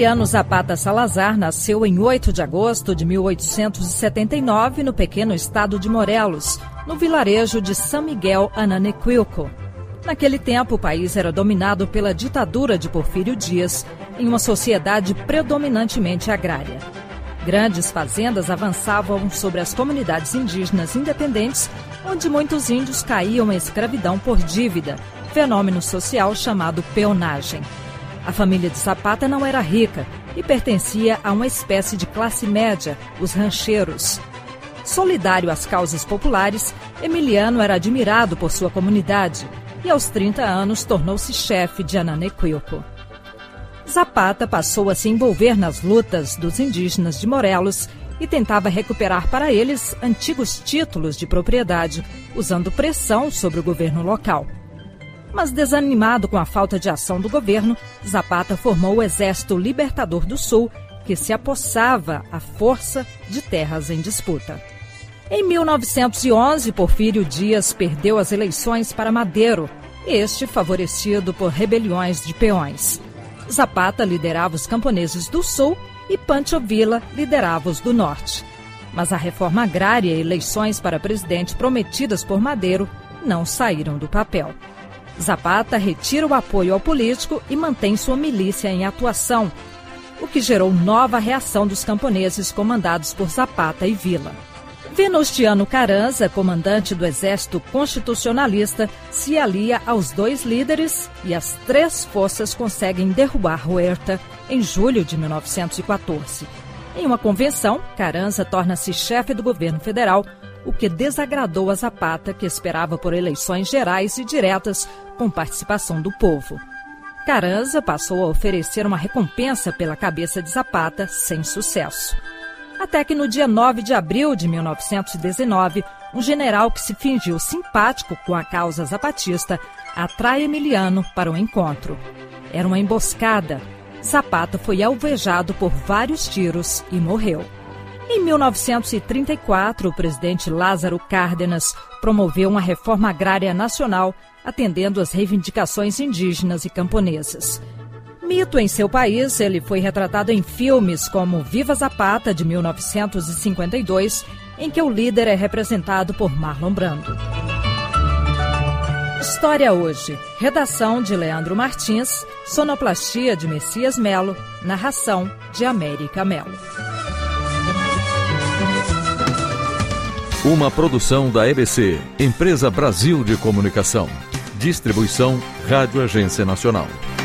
Emiliano Zapata Salazar nasceu em 8 de agosto de 1879 no pequeno estado de Morelos, no vilarejo de São Miguel Ananequilco. Naquele tempo, o país era dominado pela ditadura de Porfírio Dias, em uma sociedade predominantemente agrária. Grandes fazendas avançavam sobre as comunidades indígenas independentes, onde muitos índios caíam em escravidão por dívida, fenômeno social chamado peonagem. A família de Zapata não era rica e pertencia a uma espécie de classe média, os rancheiros. Solidário às causas populares, Emiliano era admirado por sua comunidade e aos 30 anos tornou-se chefe de Ananequilco. Zapata passou a se envolver nas lutas dos indígenas de Morelos e tentava recuperar para eles antigos títulos de propriedade, usando pressão sobre o governo local. Mas desanimado com a falta de ação do governo, Zapata formou o Exército Libertador do Sul, que se apossava à força de terras em disputa. Em 1911, Porfírio Dias perdeu as eleições para Madero, este favorecido por rebeliões de peões. Zapata liderava os camponeses do Sul e Pancho Villa liderava os do Norte. Mas a reforma agrária e eleições para presidente prometidas por Madero não saíram do papel. Zapata retira o apoio ao político e mantém sua milícia em atuação, o que gerou nova reação dos camponeses comandados por Zapata e Villa. Venustiano Carranza, comandante do Exército Constitucionalista, se alia aos dois líderes e as três forças conseguem derrubar Huerta em julho de 1914. Em uma convenção, Carranza torna-se chefe do governo federal, o que desagradou a Zapata, que esperava por eleições gerais e diretas com participação do povo. Carranza passou a oferecer uma recompensa pela cabeça de Zapata, sem sucesso. Até que no dia 9 de abril de 1919, um general que se fingiu simpático com a causa zapatista atrai Emiliano para o encontro. Era uma emboscada. Zapata foi alvejado por vários tiros e morreu. Em 1934, o presidente Lázaro Cárdenas promoveu uma reforma agrária nacional, atendendo às reivindicações indígenas e camponesas. Mito em seu país, ele foi retratado em filmes como Viva Zapata, de 1952, em que o líder é representado por Marlon Brando. História hoje. Redação de Leandro Martins, sonoplastia de Messias Melo, narração de América Melo. Uma produção da EBC, Empresa Brasil de Comunicação. Distribuição Rádio Agência Nacional.